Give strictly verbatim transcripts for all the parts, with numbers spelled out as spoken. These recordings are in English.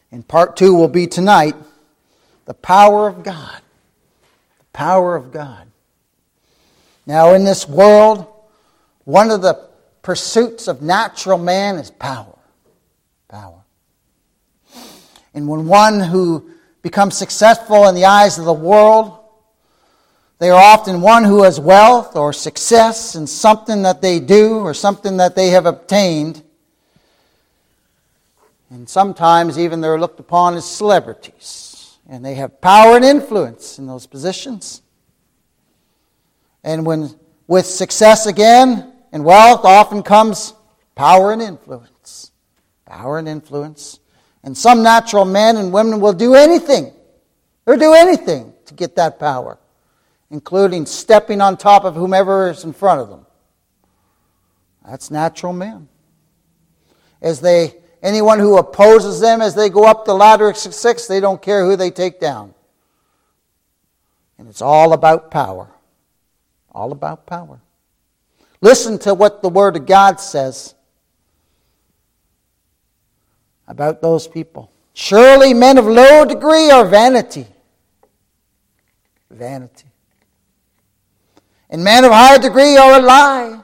And part two will be tonight, the power of God. The power of God. Now in this world, one of the pursuits of natural man is power. Power. And when one who becomes successful in the eyes of the world, they are often one who has wealth or success in something that they do or something that they have obtained. And sometimes even they're looked upon as celebrities. And they have power and influence in those positions. And when with success again and wealth often comes power and influence. Power and influence. And some natural men and women will do anything, or do anything to get that power, including stepping on top of whomever is in front of them. That's natural men. As they, anyone who opposes them as they go up the ladder of success, they don't care who they take down. And it's all about power. All about power. Listen to what the Word of God says about those people. Surely men of low degree are vanity. Vanity. And men of high degree are a lie.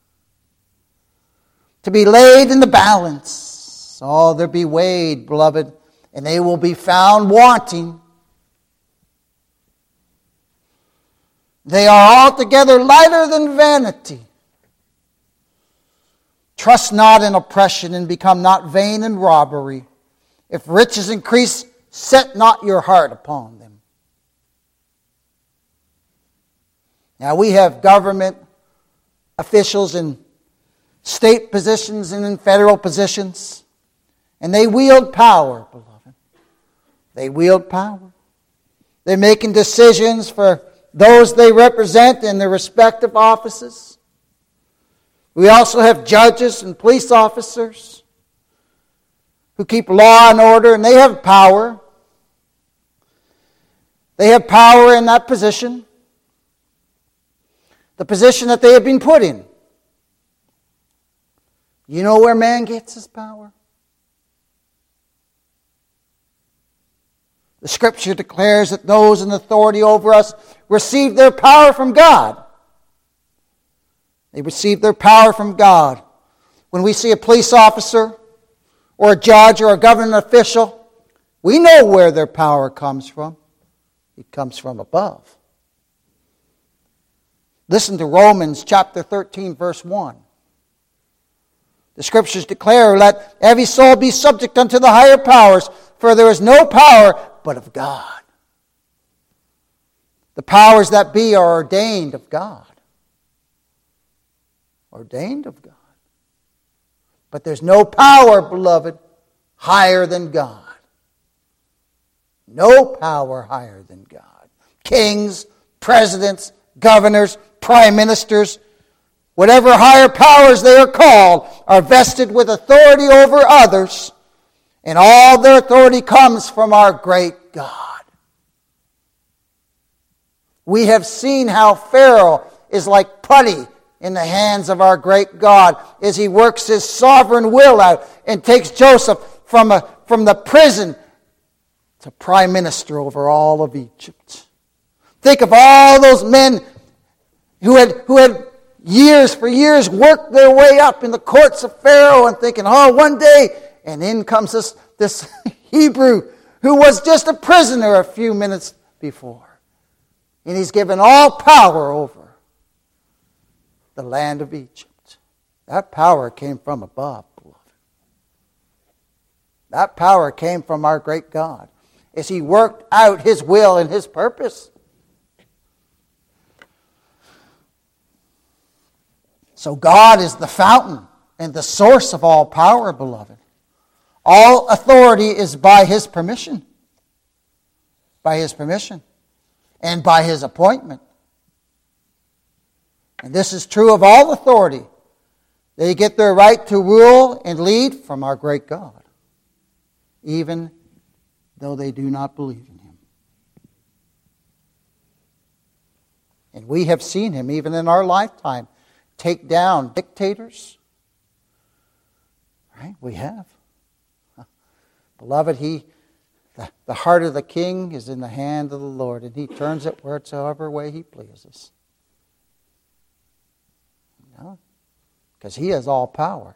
To be laid in the balance. Oh, there be weighed, beloved, and they will be found wanting. They are altogether lighter than vanity. Trust not in oppression, and become not vain in robbery. If riches increase, set not your heart upon them. Now we have government officials in state positions and in federal positions, and they wield power, beloved. They wield power. They're making decisions for those they represent in their respective offices. We also have judges and police officers who keep law and order, and they have power. They have power in that position, the position that they have been put in. You know where man gets his power? The Scripture declares that those in authority over us receive their power from God. They receive their power from God. When we see a police officer or a judge or a government official, we know where their power comes from. It comes from above. Listen to Romans chapter thirteen, verse one. The Scriptures declare, let every soul be subject unto the higher powers, for there is no power but of God. The powers that be are ordained of God. Ordained of God. But there's no power, beloved, higher than God. No power higher than God. Kings, presidents, governors, prime ministers, whatever higher powers they are called, are vested with authority over others, and all their authority comes from our great God. We have seen how Pharaoh is like putty in the hands of our great God as he works his sovereign will out and takes Joseph from, a, from the prison to prime minister over all of Egypt. Think of all those men who had, who had years for years worked their way up in the courts of Pharaoh and thinking, oh, one day, and in comes this, this Hebrew who was just a prisoner a few minutes before. And he's given all power over the land of Egypt. That power came from above, beloved. That power came from our great God as he worked out his will and his purpose. So God is the fountain and the source of all power, beloved. All authority is by his permission. By his permission. And by his appointment. And this is true of all authority. They get their right to rule and lead from our great God, even though they do not believe in him. And we have seen him, even in our lifetime, take down dictators. Right? We have. Beloved, he The, the heart of the king is in the hand of the Lord, and he turns it wheresoever way he pleases. You know? Because he has all power.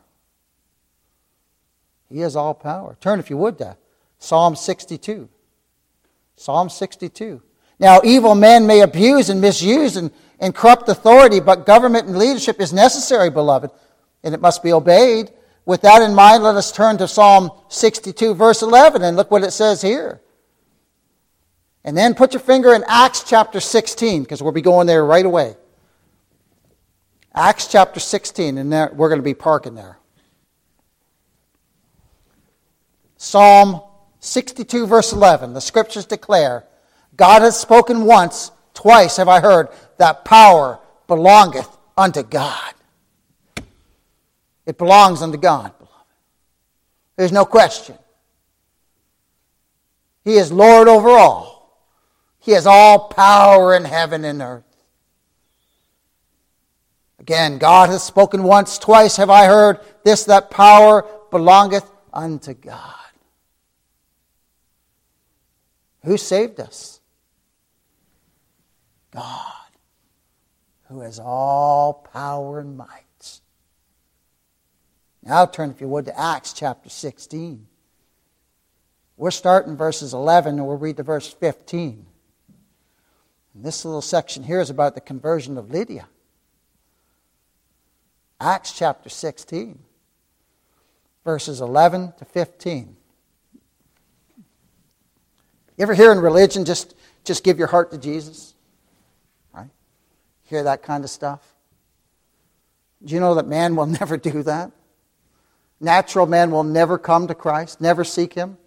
He has all power. Turn, if you would, to Psalm sixty-two. Psalm sixty-two. Now, evil men may abuse and misuse and, and corrupt authority, but government and leadership is necessary, beloved, and it must be obeyed. With that in mind, let us turn to Psalm sixty-two, verse eleven, and look what it says here. And then put your finger in Acts chapter sixteen, because we'll be going there right away. Acts chapter sixteen, and there, we're going to be parking there. Psalm sixty-two, verse eleven, the Scriptures declare, God has spoken once, twice have I heard, that power belongeth unto God. It belongs unto God, beloved. There's no question. He is Lord over all. He has all power in heaven and earth. Again, God has spoken once, twice have I heard, this, that power belongeth unto God. Who saved us? God, who has all power and might. Now turn, if you would, to Acts chapter sixteen. We're starting verses eleven, and we'll read to verse fifteen. And this little section here is about the conversion of Lydia. Acts chapter sixteen, verses eleven to fifteen. You ever hear in religion, just, just give your heart to Jesus? Right? Hear that kind of stuff? Do you know that man will never do that? Natural man will never come to Christ, never seek Him.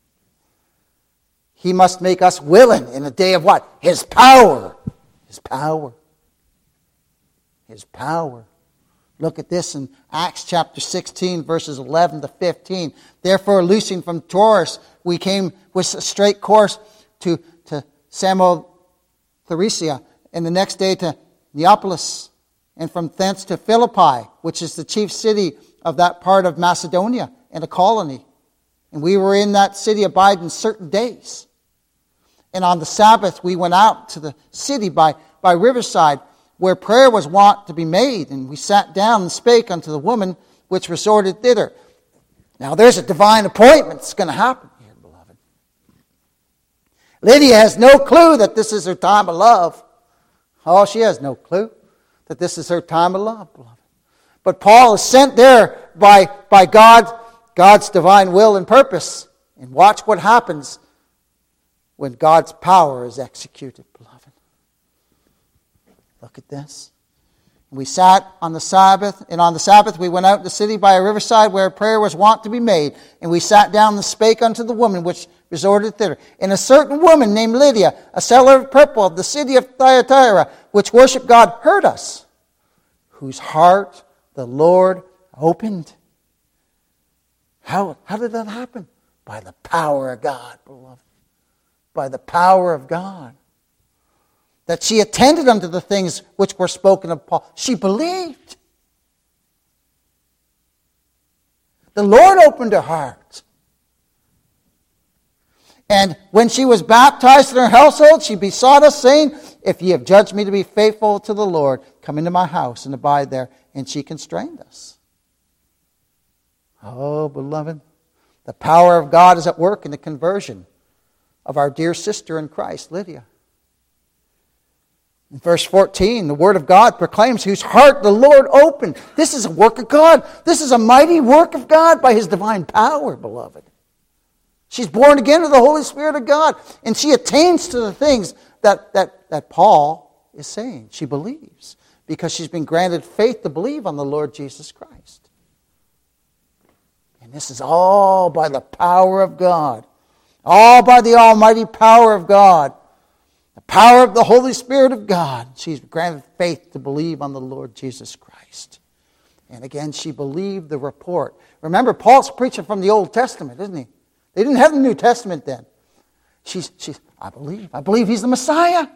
He must make us willing in a day of what? His power. His power. His power. Look at this in Acts chapter sixteen, verses eleven to fifteen. Therefore, loosing from Troas, we came with a straight course to, to Samothracia, and the next day to Neapolis, and from thence to Philippi, which is the chief city of that part of Macedonia, and a colony. And we were in that city abiding certain days. And on the Sabbath we went out to the city by, by riverside, where prayer was wont to be made. And we sat down and spake unto the woman which resorted thither. Now there's a divine appointment that's going to happen here, beloved. Lydia has no clue that this is her time of love. Oh, she has no clue that this is her time of love, beloved. But Paul is sent there by, by God, God's divine will and purpose. And watch what happens when God's power is executed, beloved. Look at this. We sat on the Sabbath, and on the Sabbath we went out in the city by a riverside where prayer was wont to be made. And we sat down and spake unto the woman which resorted thither. And a certain woman named Lydia, a seller of purple of the city of Thyatira, which worshipped God, heard us, whose heart the Lord opened. How, how did that happen? By the power of God, beloved. By the power of God. That she attended unto the things which were spoken of Paul. She believed. The Lord opened her heart. And when she was baptized in her household, she besought us, saying, if ye have judged me to be faithful to the Lord, come into my house and abide there. And she constrained us. Oh, beloved, the power of God is at work in the conversion of our dear sister in Christ, Lydia. In verse fourteen, the Word of God proclaims, whose heart the Lord opened. This is a work of God. This is a mighty work of God by His divine power, beloved. She's born again of the Holy Spirit of God. And she attains to the things that, that, that Paul is saying. She believes. Because she's been granted faith to believe on the Lord Jesus Christ. And this is all by the power of God. All by the almighty power of God. The power of the Holy Spirit of God. She's granted faith to believe on the Lord Jesus Christ. And again, she believed the report. Remember, Paul's preaching from the Old Testament, isn't he? They didn't have the New Testament then. She's, she's, I believe. I believe He's the Messiah.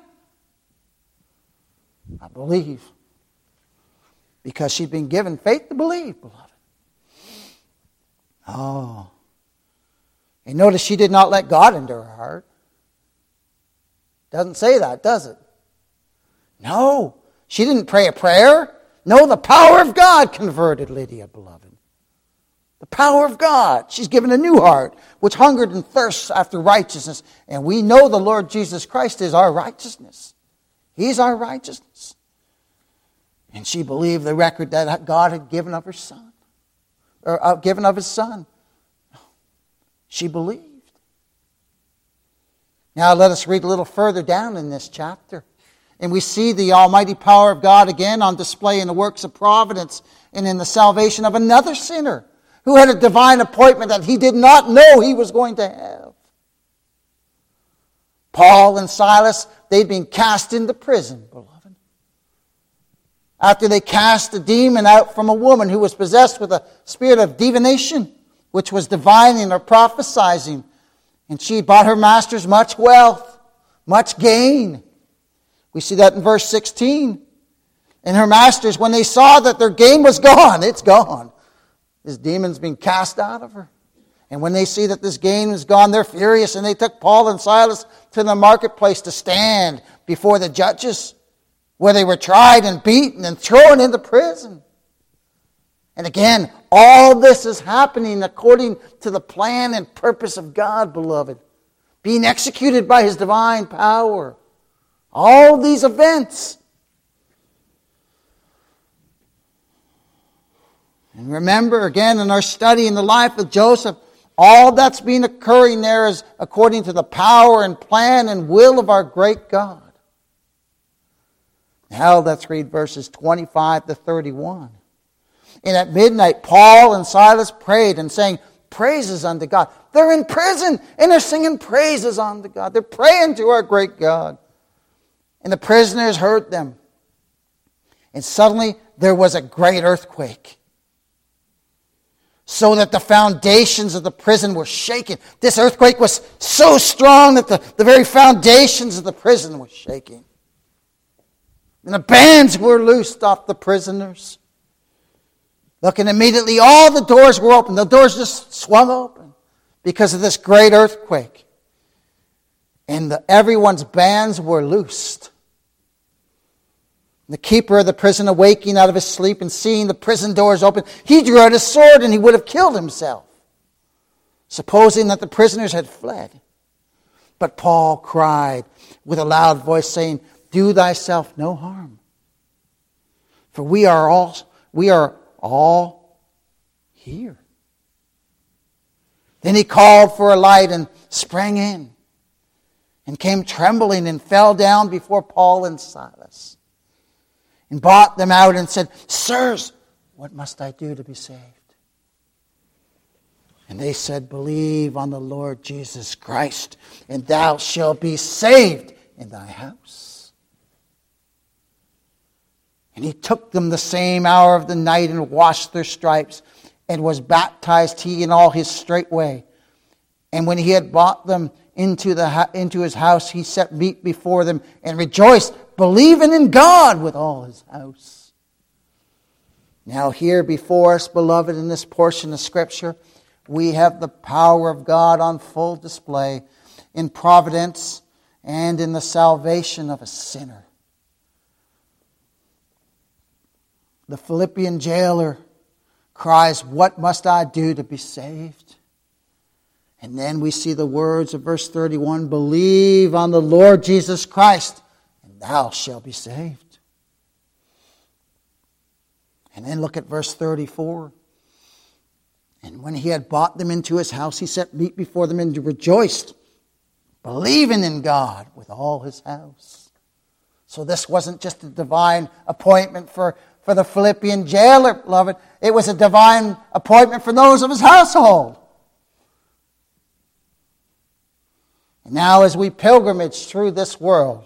I believe. Because she'd been given faith to believe, beloved. Oh. And notice she did not let God into her heart. Doesn't say that, does it? No. She didn't pray a prayer. No, the power of God converted Lydia, beloved. The power of God. She's given a new heart, which hungered and thirsts after righteousness. And we know the Lord Jesus Christ is our righteousness. He's our righteousness. And she believed the record that God had given of her son, or uh, given of his son. She believed. Now let us read a little further down in this chapter. And we see the almighty power of God again on display in the works of providence and in the salvation of another sinner who had a divine appointment that he did not know he was going to have. Paul and Silas, they'd been cast into prison, beloved. After they cast a demon out from a woman who was possessed with a spirit of divination, which was divining or prophesying, and she brought her masters much wealth, much gain. We see that in verse sixteen. And her masters, when they saw that their gain was gone, it's gone. This demon's been cast out of her. And when they see that this gain is gone, they're furious, and they took Paul and Silas to the marketplace to stand before the judges, where they were tried and beaten and thrown into prison. And again, all this is happening according to the plan and purpose of God, beloved, being executed by his divine power. All these events. And remember, again, in our study in the life of Joseph, all that's been occurring there is according to the power and plan and will of our great God. Now let's read verses twenty-five to thirty-one. And at midnight, Paul and Silas prayed and sang praises unto God. They're in prison and they're singing praises unto God. They're praying to our great God. And the prisoners heard them. And suddenly there was a great earthquake, so that the foundations of the prison were shaken. This earthquake was so strong that the, the very foundations of the prison were shaking. And the bands were loosed off the prisoners. Look, and immediately all the doors were open. The doors just swung open because of this great earthquake. And the, everyone's bands were loosed. The keeper of the prison, awaking out of his sleep and seeing the prison doors open, he drew out his sword and he would have killed himself, supposing that the prisoners had fled. But Paul cried with a loud voice, saying, "Do thyself no harm, for we are all we are all here." Then he called for a light and sprang in, and came trembling and fell down before Paul and Silas, and brought them out and said, "Sirs, what must I do to be saved?" And they said, "Believe on the Lord Jesus Christ, and thou shalt be saved in thy house." And he took them the same hour of the night and washed their stripes, and was baptized he and all his straightway. And when he had brought them into the into his house, he set meat before them and rejoiced, believing in God with all his house. Now here before us, beloved, in this portion of Scripture, we have the power of God on full display in providence and in the salvation of a sinner. The Philippian jailer cries, "What must I do to be saved?" And then we see the words of verse thirty-one, "Believe on the Lord Jesus Christ, and thou shalt be saved." And then look at verse thirty-four. "And when he had brought them into his house, he set meat before them and rejoiced, believing in God with all his house." So this wasn't just a divine appointment for, for the Philippian jailer, beloved. It was a divine appointment for those of his household. And now as we pilgrimage through this world,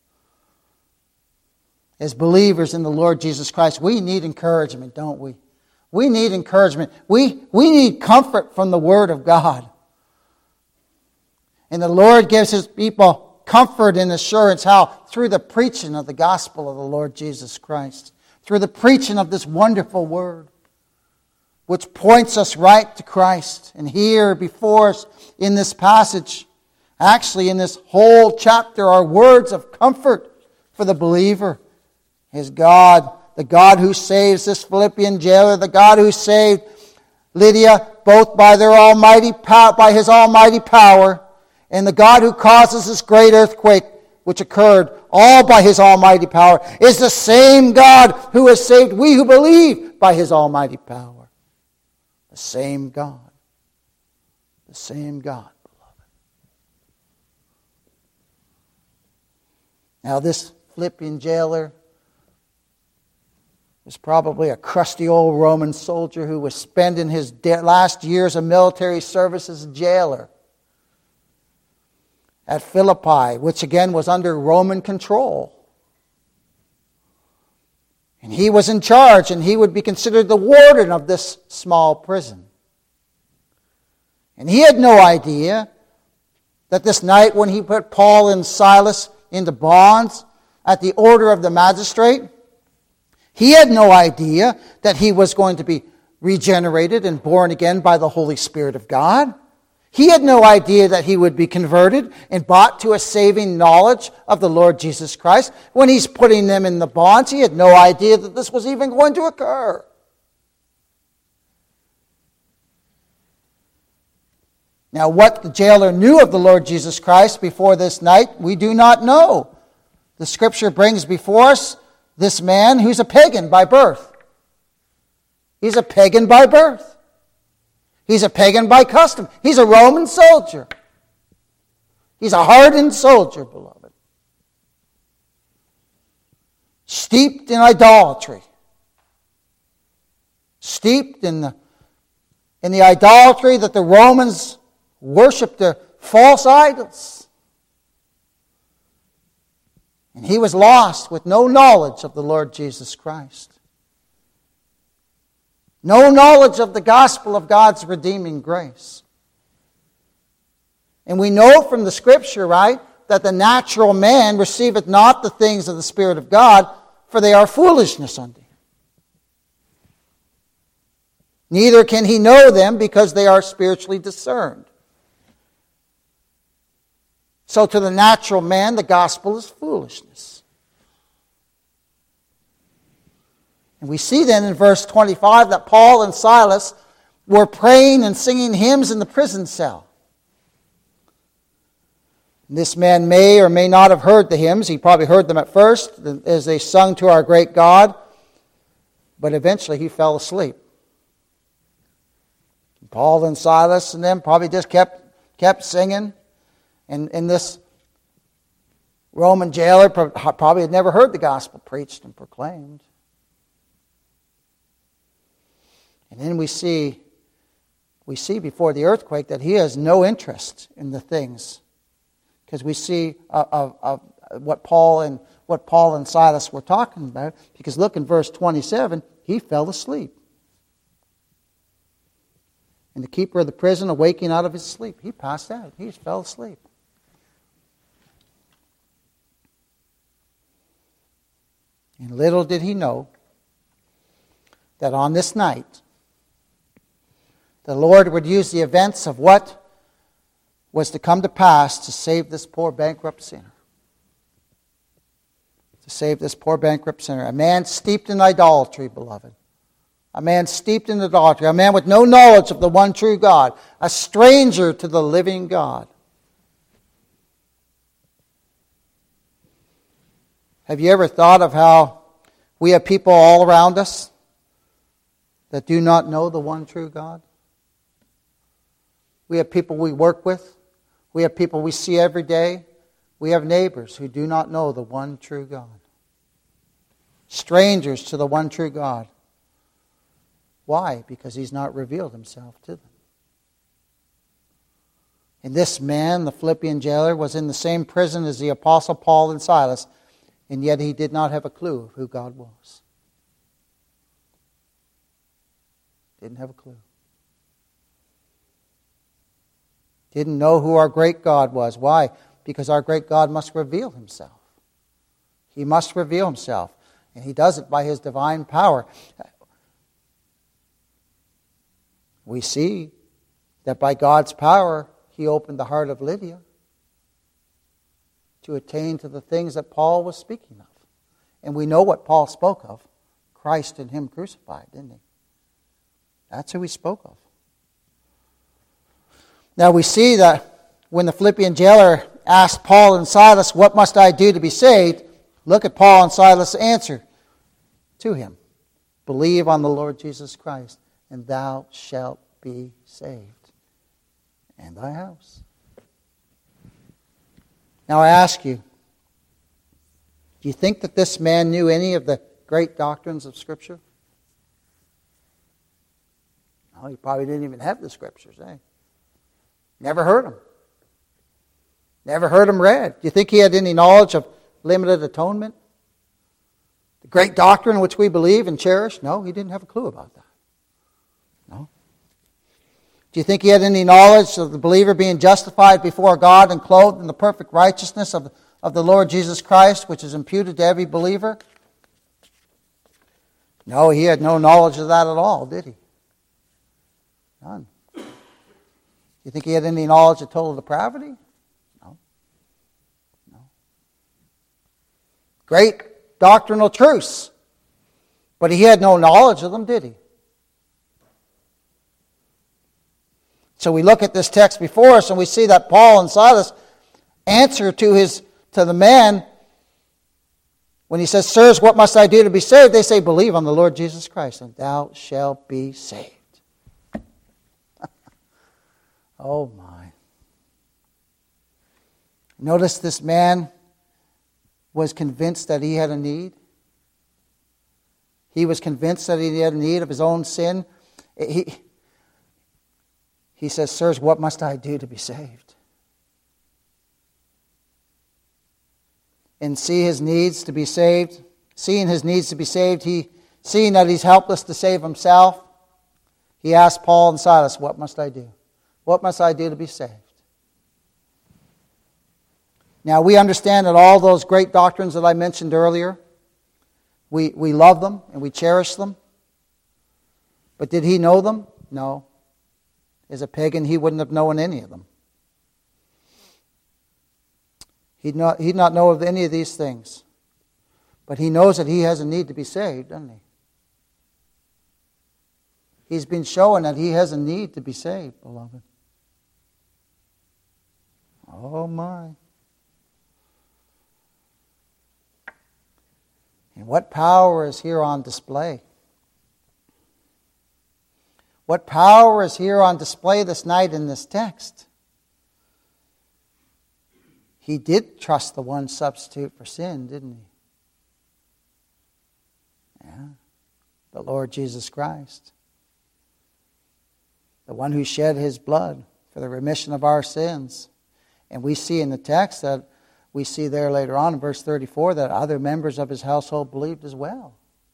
as believers in the Lord Jesus Christ, we need encouragement, don't we? We need encouragement. We, we need comfort from the Word of God. And the Lord gives His people comfort and assurance. How? Through the preaching of the gospel of the Lord Jesus Christ. Through the preaching of this wonderful Word. which points us right to Christ. And here before us in this passage, actually in this whole chapter, are words of comfort for the believer. His God, the God who saves this Philippian jailer, the God who saved Lydia, both by their almighty power, by his almighty power, and the God who causes this great earthquake, which occurred all by his almighty power, is the same God who has saved we who believe by his almighty power. The same God. The same God, beloved. Now this Philippian jailer was probably a crusty old Roman soldier who was spending his last years of military service as a jailer at Philippi, which again was under Roman control. And he was in charge, and he would be considered the warden of this small prison. And he had no idea that this night when he put Paul and Silas into bonds at the order of the magistrate, he had no idea that he was going to be regenerated and born again by the Holy Spirit of God. He had no idea that he would be converted and brought to a saving knowledge of the Lord Jesus Christ. When he's putting them in the bonds, he had no idea that this was even going to occur. Now, what the jailer knew of the Lord Jesus Christ before this night, we do not know. The Scripture brings before us this man who's a pagan by birth. He's a pagan by birth. He's a pagan by custom. He's a Roman soldier. He's a hardened soldier, beloved. Steeped in idolatry. Steeped in the, in the idolatry that the Romans worshipped the false idols. And he was lost with no knowledge of the Lord Jesus Christ. No knowledge of the gospel of God's redeeming grace. And we know from the Scripture, right, that the natural man receiveth not the things of the Spirit of God, for they are foolishness unto him. Neither can he know them, because they are spiritually discerned. So to the natural man, the gospel is foolishness. And we see then in verse twenty-five that Paul and Silas were praying and singing hymns in the prison cell. And this man may or may not have heard the hymns. He probably heard them at first as they sung to our great God. But eventually he fell asleep. And Paul and Silas and them probably just kept, kept singing. And, and this Roman jailer probably had never heard the gospel preached and proclaimed. And then we see, we see before the earthquake that he has no interest in the things, because we see uh, of, of what Paul and what Paul and Silas were talking about. Because look in verse twenty-seven, he fell asleep. And the keeper of the prison, awaking out of his sleep, he passed out. He just fell asleep. And little did he know that on this night, the Lord would use the events of what was to come to pass to save this poor bankrupt sinner. To save this poor bankrupt sinner. A man steeped in idolatry, beloved. A man steeped in idolatry. A man with no knowledge of the one true God. A stranger to the living God. Have you ever thought of how we have people all around us that do not know the one true God? We have people we work with. We have people we see every day. We have neighbors who do not know the one true God. Strangers to the one true God. Why? Because he's not revealed himself to them. And this man, the Philippian jailer, was in the same prison as the Apostle Paul and Silas, and yet he did not have a clue of who God was. Didn't have a clue. Didn't know who our great God was. Why? Because our great God must reveal himself. He must reveal himself. And he does it by his divine power. We see that by God's power, he opened the heart of Lydia to attain to the things that Paul was speaking of. And we know what Paul spoke of. Christ and him crucified, didn't he? That's who he spoke of. Now we see that when the Philippian jailer asked Paul and Silas, "What must I do to be saved?" Look at Paul and Silas' answer to him. "Believe on the Lord Jesus Christ, and thou shalt be saved, and thy house." Now I ask you, do you think that this man knew any of the great doctrines of Scripture? No, he probably didn't even have the Scriptures, eh? Never heard them. Never heard them read. Do you think he had any knowledge of limited atonement? The great doctrine which we believe and cherish? No, he didn't have a clue about that. No. Do you think he had any knowledge of the believer being justified before God and clothed in the perfect righteousness of, of the Lord Jesus Christ, which is imputed to every believer? No, he had no knowledge of that at all, did he? None. Do you think he had any knowledge of total depravity? No. No. Great doctrinal truths, but he had no knowledge of them, did he? So we look at this text before us and we see that Paul and Silas answer to his to the man when he says, "Sirs, what must I do to be saved?" They say, "Believe on the Lord Jesus Christ, and thou shalt be saved." Oh my. Notice this man was convinced that he had a need. He was convinced that he had a need of his own sin. He, he says, "Sirs, what must I do to be saved?" And see his needs to be saved. Seeing his needs to be saved, he seeing that he's helpless to save himself, he asked Paul and Silas, "What must I do? What must I do to be saved?" Now we understand that all those great doctrines that I mentioned earlier, we, we love them and we cherish them. But did he know them? No. As a pagan, he wouldn't have known any of them. He'd not, he'd not know of any of these things. But he knows that he has a need to be saved, doesn't he? He's been showing that he has a need to be saved, beloved. Oh my. And what power is here on display? What power is here on display this night in this text? He did trust the one substitute for sin, didn't he? Yeah. The Lord Jesus Christ. The one who shed his blood for the remission of our sins. And we see in the text that we see there later on in verse thirty-four that other members of his household believed as well.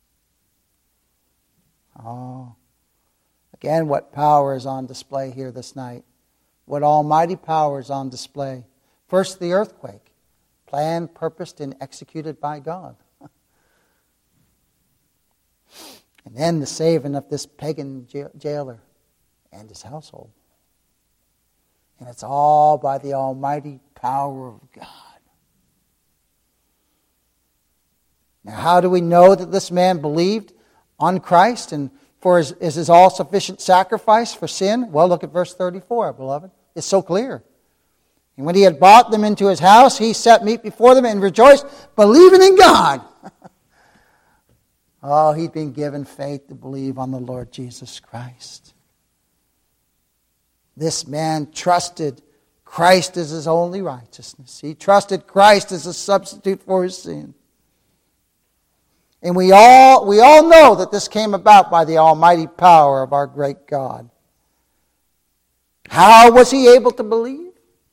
Oh. Again, what power is on display here this night? What almighty power is on display? First, the earthquake. Planned, purposed, and executed by God. And then the saving of this pagan jailer and his household. And it's all by the almighty power of God. Now, how do we know that this man believed on Christ and for his, is his all-sufficient sacrifice for sin? Well, look at verse thirty-four, beloved. It's so clear. And when he had brought them into his house, he set meat before them and rejoiced, believing in God. Oh, he'd been given faith to believe on the Lord Jesus Christ. This man trusted Christ as his only righteousness. He trusted Christ as a substitute for his sin. And we all, we all know that this came about by the almighty power of our great God. How was he able to believe?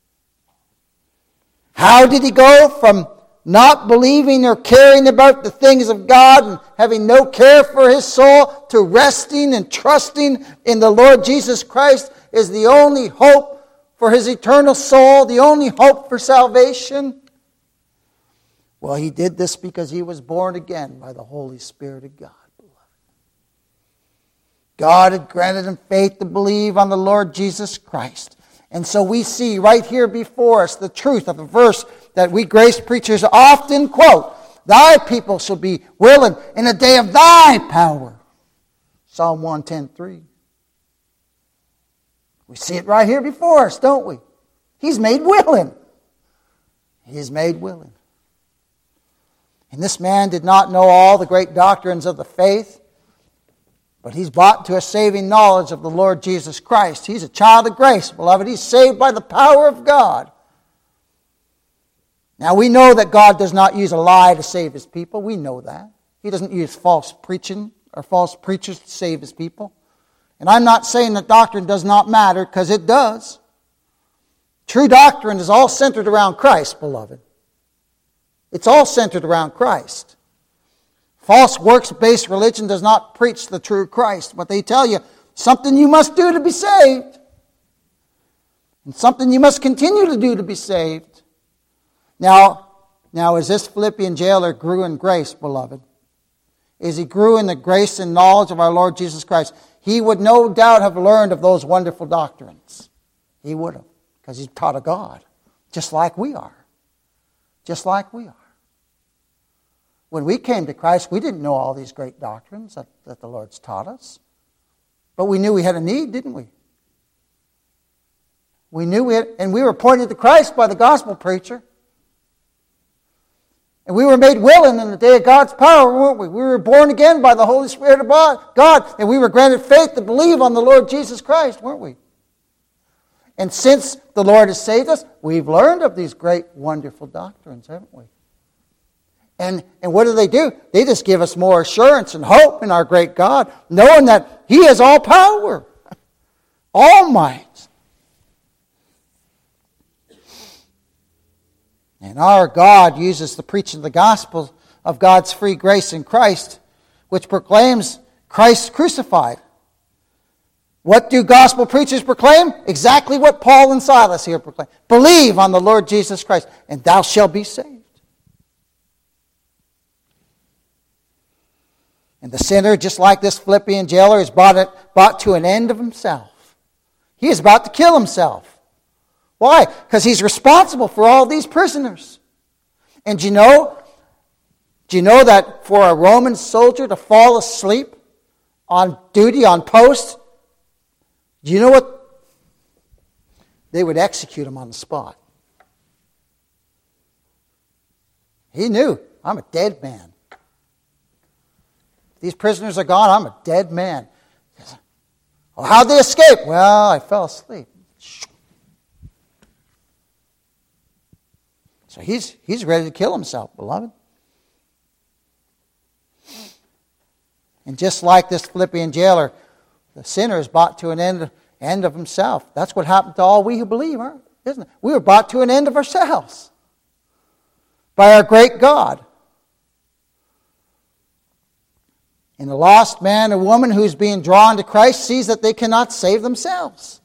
How did he go from not believing or caring about the things of God and having no care for his soul to resting and trusting in the Lord Jesus Christ as the only hope for his eternal soul, the only hope for salvation? Well, he did this because he was born again by the Holy Spirit of God, beloved. God had granted him faith to believe on the Lord Jesus Christ. And so we see right here before us the truth of a verse that we grace preachers often quote. Thy people shall be willing in the day of thy power. Psalm one ten three. We see it right here before us, don't we? He's made willing. He is made willing. And this man did not know all the great doctrines of the faith, but he's brought to a saving knowledge of the Lord Jesus Christ. He's a child of grace, beloved. He's saved by the power of God. Now we know that God does not use a lie to save his people. We know that. He doesn't use false preaching or false preachers to save his people. And I'm not saying that doctrine does not matter, because it does. True doctrine is all centered around Christ, beloved. It's all centered around Christ. False works-based religion does not preach the true Christ, but they tell you something you must do to be saved. And something you must continue to do to be saved. Now, now as this Philippian jailer grew in grace, beloved, as he grew in the grace and knowledge of our Lord Jesus Christ, he would no doubt have learned of those wonderful doctrines. He would have, because he's taught of God, just like we are. Just like we are. When we came to Christ, we didn't know all these great doctrines that, that the Lord's taught us. But we knew we had a need, didn't we? We knew we had, and we were pointed to Christ by the gospel preacher. And we were made willing in the day of God's power, weren't we? We were born again by the Holy Spirit of God, and we were granted faith to believe on the Lord Jesus Christ, weren't we? And since the Lord has saved us, we've learned of these great, wonderful doctrines, haven't we? And, and what do they do? They just give us more assurance and hope in our great God, knowing that He has all power, all might. And our God uses the preaching of the gospel of God's free grace in Christ, which proclaims Christ crucified. What do gospel preachers proclaim? Exactly what Paul and Silas here proclaim. Believe on the Lord Jesus Christ, and thou shalt be saved. And the sinner, just like this Philippian jailer, is brought, it, brought to an end of himself. He is about to kill himself. Why? Because he's responsible for all these prisoners. And do you know, do you know that for a Roman soldier to fall asleep on duty, on post, do you know what? They would execute him on the spot. He knew, I'm a dead man. These prisoners are gone, I'm a dead man. Well, how'd they escape? Well, I fell asleep. So he's, he's ready to kill himself, beloved. And just like this Philippian jailer, the sinner is brought to an end, end of himself. That's what happened to all we who believe, isn't it? We were brought to an end of ourselves by our great God. And the lost man or woman who's being drawn to Christ sees that they cannot save themselves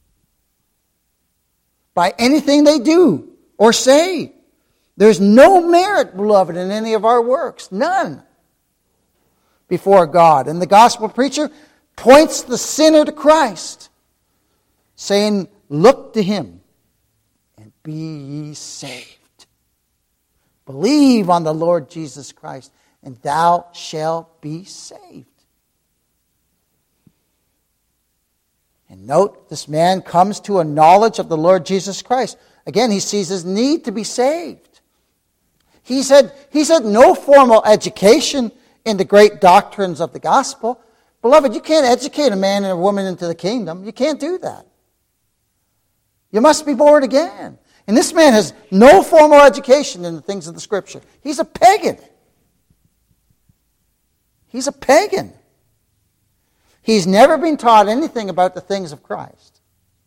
by anything they do or say. There's no merit, beloved, in any of our works. None. Before God. And the gospel preacher points the sinner to Christ, saying, look to Him and be ye saved. Believe on the Lord Jesus Christ, and thou shalt be saved. And note, this man comes to a knowledge of the Lord Jesus Christ. Again, he sees his need to be saved. He said, he said no formal education in the great doctrines of the gospel. Beloved, you can't educate a man and a woman into the kingdom. You can't do that. You must be born again. And this man has no formal education in the things of the Scripture. He's a pagan. He's a pagan. He's never been taught anything about the things of Christ.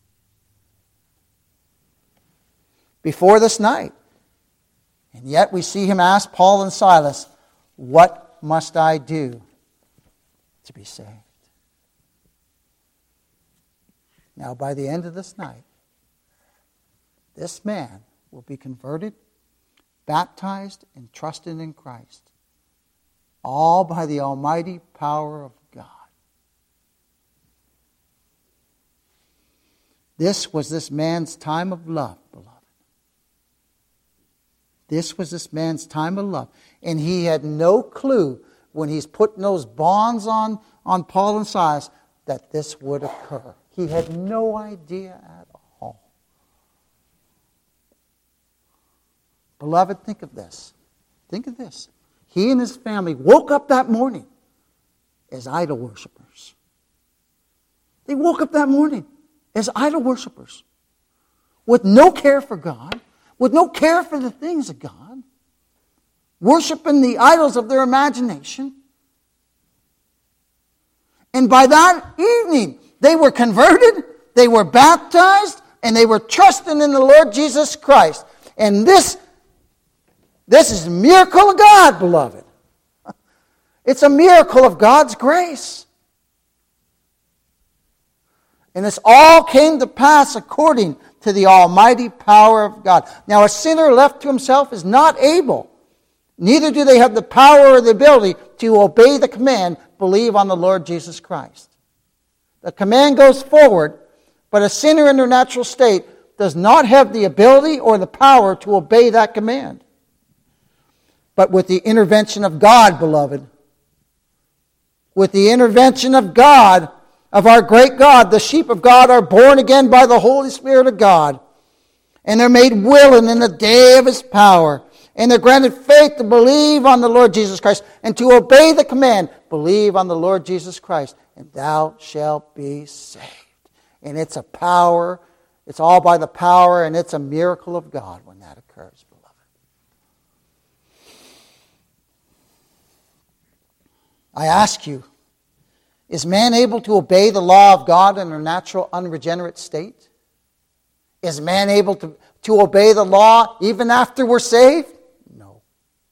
Before this night. And yet we see him ask Paul and Silas, what must I do to be saved? Now, by the end of this night, this man will be converted, baptized, and trusted in Christ. All by the almighty power of God. This was this man's time of love, beloved. This was this man's time of love. And he had no clue when he's putting those bonds on, on Paul and Silas that this would occur. He had no idea at all. Beloved, think of this. Think of this. He and his family woke up that morning as idol worshipers. They woke up that morning as idol worshipers with no care for God, with no care for the things of God, worshiping the idols of their imagination. And by that evening, they were converted, they were baptized, and they were trusting in the Lord Jesus Christ. And this, this is a miracle of God, beloved. It's a miracle of God's grace. And this all came to pass according to the almighty power of God. Now, a sinner left to himself is not able, neither do they have the power or the ability to obey the command, believe on the Lord Jesus Christ. The command goes forward, but a sinner in their natural state does not have the ability or the power to obey that command. But with the intervention of God, beloved, with the intervention of God, of our great God, the sheep of God are born again by the Holy Spirit of God. And they're made willing in the day of His power. And they're granted faith to believe on the Lord Jesus Christ and to obey the command, believe on the Lord Jesus Christ, and thou shalt be saved. And it's a power, it's all by the power, and it's a miracle of God when that occurs, beloved. I ask you, is man able to obey the law of God in a natural, unregenerate state? Is man able to, to obey the law even after we're saved? No.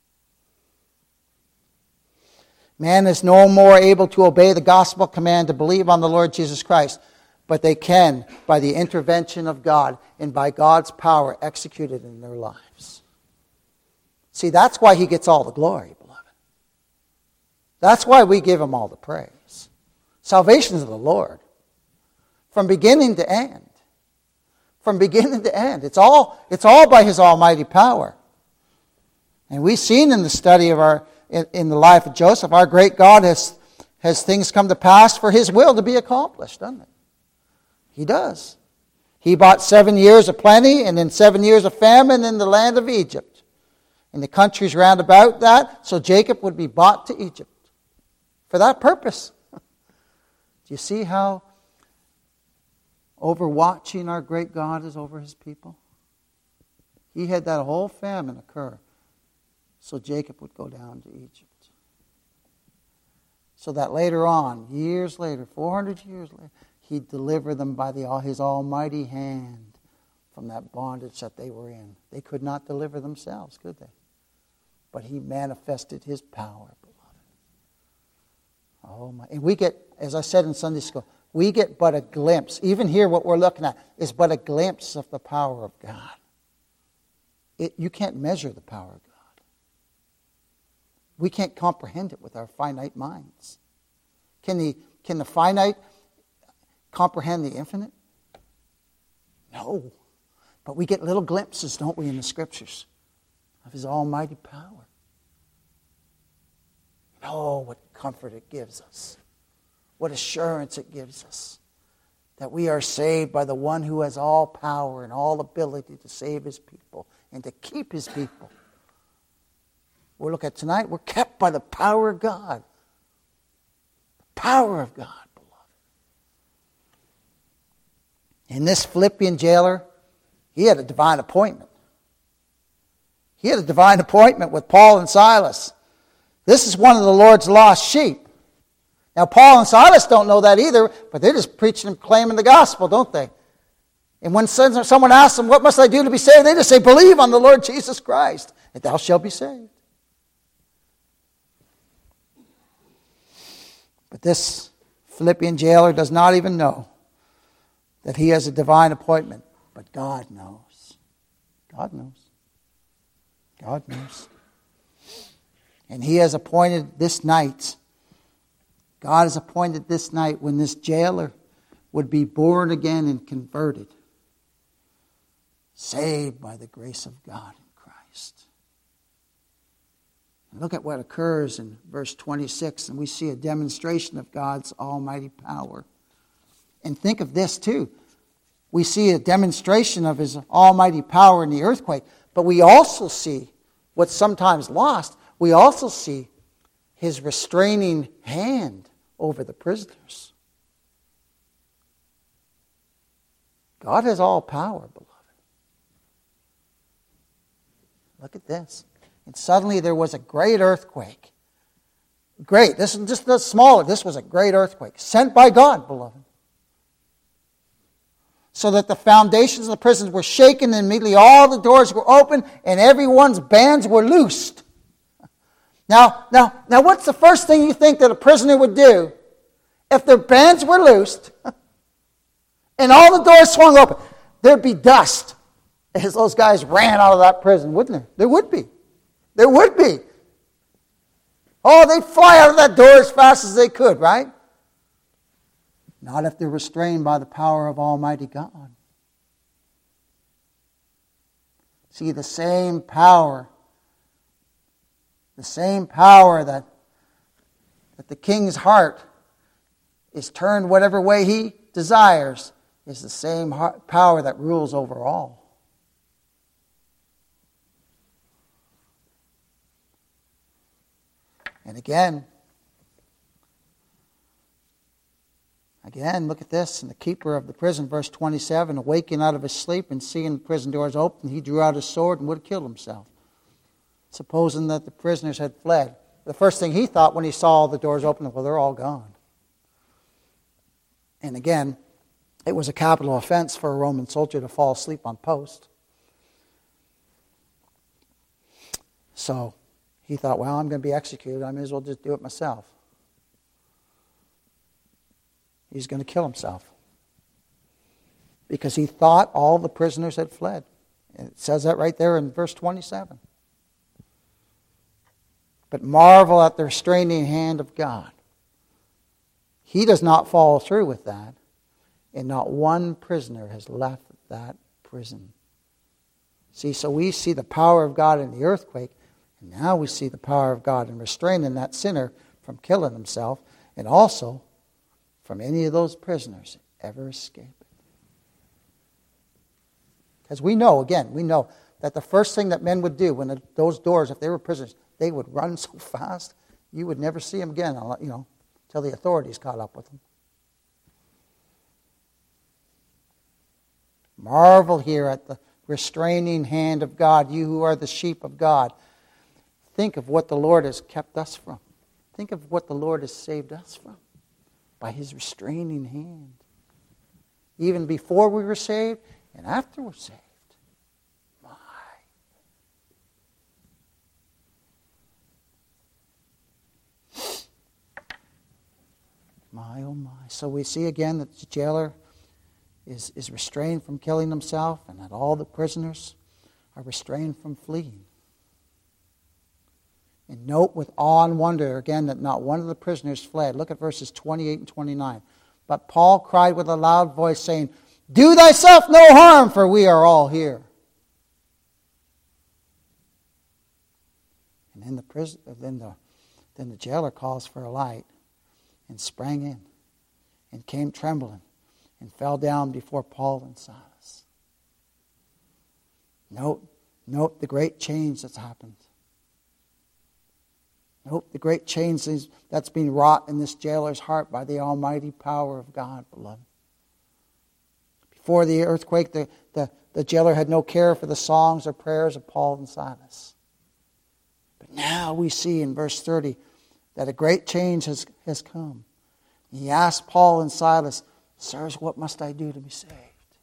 Man is no more able to obey the gospel command to believe on the Lord Jesus Christ, but they can by the intervention of God and by God's power executed in their lives. See, that's why He gets all the glory, beloved. That's why we give Him all the praise. Salvation is of the Lord. From beginning to end. From beginning to end. It's all, it's all by His almighty power. And we've seen in the study of our, in, in the life of Joseph, our great God has, has things come to pass for His will to be accomplished, doesn't it? He does. He bought seven years of plenty and then seven years of famine in the land of Egypt. In the countries round about that, so Jacob would be bought to Egypt. For that purpose. Do you see how overwatching our great God is over His people? He had that whole famine occur so Jacob would go down to Egypt. So that later on, years later, four hundred years later, He'd deliver them by the, His almighty hand from that bondage that they were in. They could not deliver themselves, could they? But He manifested His power. Oh my! And we get, as I said in Sunday school, we get but a glimpse. Even here, what we're looking at is but a glimpse of the power of God. It, you can't measure the power of God. We can't comprehend it with our finite minds. Can the, can the finite comprehend the infinite? No. But we get little glimpses, don't we, in the Scriptures of His almighty power. Oh, what comfort it gives us. What assurance it gives us. That we are saved by the one who has all power and all ability to save His people and to keep His people. We'll look at tonight, we're kept by the power of God. The power of God, beloved. And this Philippian jailer, he had a divine appointment. He had a divine appointment with Paul and Silas. This is one of the Lord's lost sheep. Now, Paul and Silas don't know that either, but they're just preaching and claiming the gospel, don't they? And when someone asks them, what must I do to be saved? They just say, believe on the Lord Jesus Christ, and thou shalt be saved. But this Philippian jailer does not even know that he has a divine appointment. But God knows. God knows. God knows. And He has appointed this night, God has appointed this night when this jailer would be born again and converted. saved by the grace of God in Christ. And look at what occurs in verse twenty-six, and we see a demonstration of God's almighty power. And think of this too. We see a demonstration of his almighty power in the earthquake, but we also see what's sometimes lost. We also see his restraining hand over the prisoners. God has all power, beloved. Look at this. And suddenly there was a great earthquake. Great. This is just the smaller. This was a great earthquake sent by God, beloved. So that the foundations of the prisons were shaken, and immediately all the doors were open, and everyone's bands were loosed. Now, now, now, what's the first thing you think that a prisoner would do if their bands were loosed and all the doors swung open? There'd be dust as those guys ran out of that prison, wouldn't there? There would be. There would be. Oh, they'd fly out of that door as fast as they could, right? Not if they're restrained by the power of Almighty God. See, the same power, the same power that, that the king's heart is turned whatever way he desires, is the same heart, power that rules over all. And again, Again, look at this. And the keeper of the prison, verse twenty-seven, awaking out of his sleep and seeing the prison doors open, he drew out his sword and would have killed himself, supposing that the prisoners had fled. The first thing he thought when he saw the doors open, well, they're all gone. And again, it was a capital offense for a Roman soldier to fall asleep on post. So he thought, well, I'm going to be executed. I may as well just do it myself. He's going to kill himself because he thought all the prisoners had fled. And it says that right there in verse twenty-seven. But marvel at the restraining hand of God. He does not follow through with that, and not one prisoner has left that prison. See, so we see the power of God in the earthquake, and now we see the power of God in restraining that sinner from killing himself, and also from any of those prisoners ever escaping. Because we know, again, we know that the first thing that men would do when the, those doors, if they were prisoners, they would run so fast, you would never see them again, you know, until the authorities caught up with them. Marvel here at the restraining hand of God, you who are the sheep of God. Think of what the Lord has kept us from. Think of what the Lord has saved us from. By his restraining hand. Even before we were saved and after we're saved. My. My, oh my. So we see again that the jailer is, is restrained from killing himself, and that all the prisoners are restrained from fleeing. And note with awe and wonder, again, that not one of the prisoners fled. Look at verses twenty-eight and twenty-nine. But Paul cried with a loud voice, saying, do thyself no harm, for we are all here. And then the, prison, then the, then the jailer calls for a light, and sprang in, and came trembling, and fell down before Paul and Silas. Note, note the great change that's happened. Note the great change that's been wrought in this jailer's heart by the almighty power of God, beloved. Before the earthquake, the, the, the jailer had no care for the songs or prayers of Paul and Silas. But now we see in verse thirty that a great change has, has come. He asked Paul and Silas, sirs, what must I do to be saved?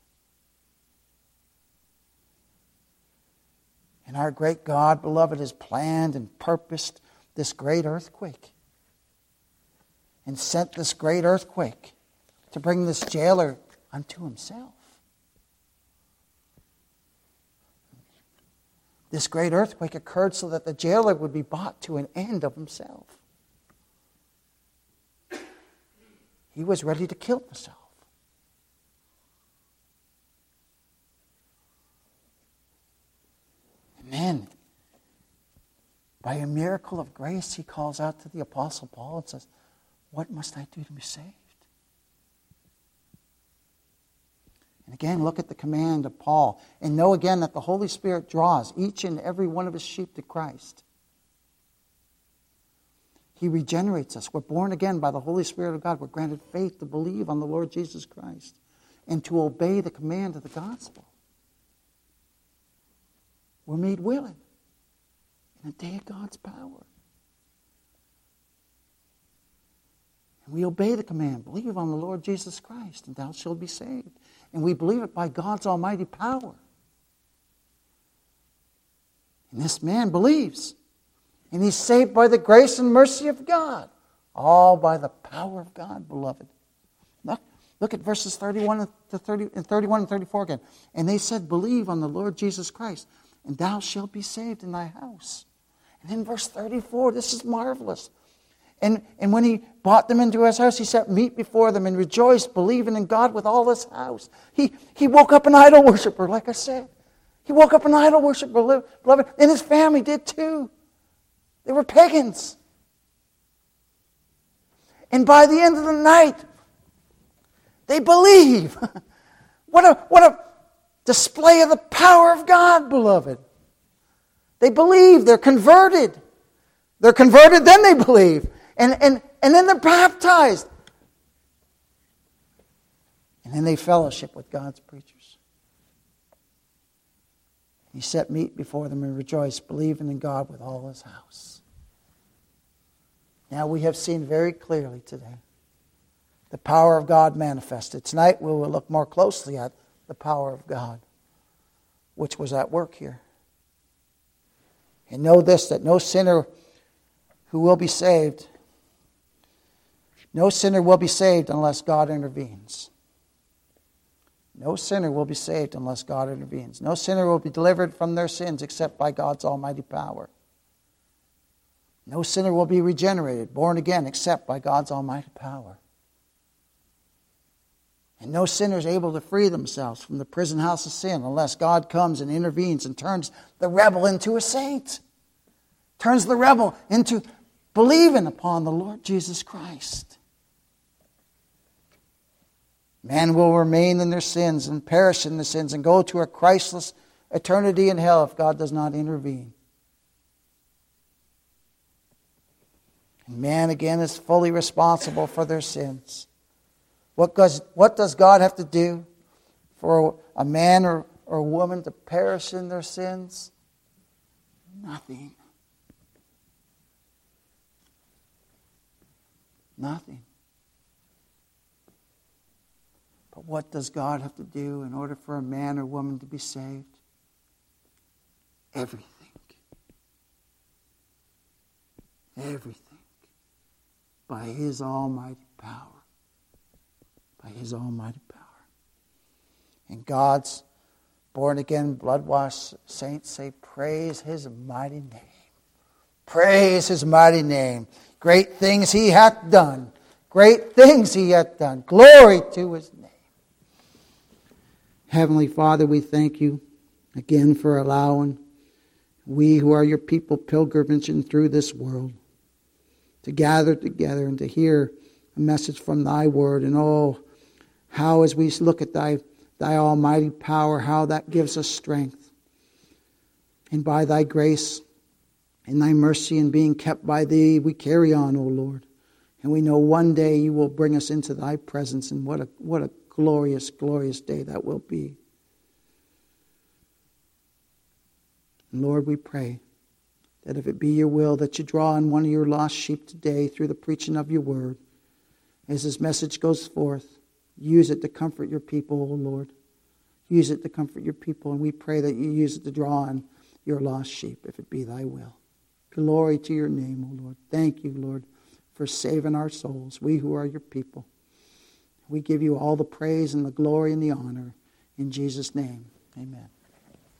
And our great God, beloved, has planned and purposed this great earthquake. And sent this great earthquake to bring this jailer unto himself. This great earthquake occurred so that the jailer would be brought to an end of himself. He was ready to kill himself. by a miracle of grace, he calls out to the Apostle Paul and says, what must I do to be saved? And again, look at the command of Paul. And know again that the Holy Spirit draws each and every one of his sheep to Christ. He regenerates us. We're born again by the Holy Spirit of God. We're granted faith to believe on the Lord Jesus Christ and to obey the command of the gospel. We're made willing in the day of God's power. And we obey the command, believe on the Lord Jesus Christ, and thou shalt be saved. And we believe it by God's almighty power. And this man believes. And he's saved by the grace and mercy of God. All by the power of God, beloved. Look, look at verses thirty-one to thirty, and thirty-one and thirty-four again. And they said, believe on the Lord Jesus Christ, and thou shalt be saved in thy house. And then verse thirty-four, this is marvelous. And, and when he brought them into his house, he set meat before them and rejoiced, believing in God with all his house. He, he woke up an idol worshiper, like I said. He woke up an idol worshiper, beloved, and his family did too. They were pagans. And by the end of the night, they believe. What a, what a display of the power of God, beloved. They believe. They're converted. They're converted, then they believe. And, and, and then they're baptized. And then they fellowship with God's preachers. He set meat before them and rejoiced, believing in God with all his house. Now we have seen very clearly today the power of God manifested. Tonight we will look more closely at the power of God, which was at work here. And know this, that no sinner who will be saved, no sinner will be saved unless God intervenes. No sinner will be saved unless God intervenes. No sinner will be delivered from their sins except by God's almighty power. No sinner will be regenerated, born again, except by God's almighty power. And no sinner is able to free themselves from the prison house of sin unless God comes and intervenes and turns the rebel into a saint. Turns the rebel into believing upon the Lord Jesus Christ. Man will remain in their sins and perish in the sins and go to a Christless eternity in hell if God does not intervene. And man again is fully responsible for their sins. What does, what does God have to do for a man or, or a woman to perish in their sins? Nothing. Nothing. But what does God have to do in order for a man or woman to be saved? Everything. Everything. By his almighty power. By his almighty power. And God's born-again, blood-washed saints say, praise his mighty name. Praise his mighty name. Great things he hath done. Great things he hath done. Glory to his name. Heavenly Father, we thank you again for allowing we who are your people pilgrimaging through this world to gather together and to hear a message from thy word. And oh, how as we look at thy, thy almighty power, how that gives us strength. And by thy grace and thy mercy and being kept by thee, we carry on, O Lord. And we know one day you will bring us into thy presence, and what a what a glorious, glorious day that will be. And Lord, we pray that if it be your will that you draw on one of your lost sheep today through the preaching of your word, as this message goes forth, use it to comfort your people, O Lord. Use it to comfort your people, and we pray that you use it to draw on your lost sheep, if it be thy will. Glory to your name, O Lord. Thank you, Lord, for saving our souls, we who are your people. We give you all the praise and the glory and the honor. In Jesus' name, amen.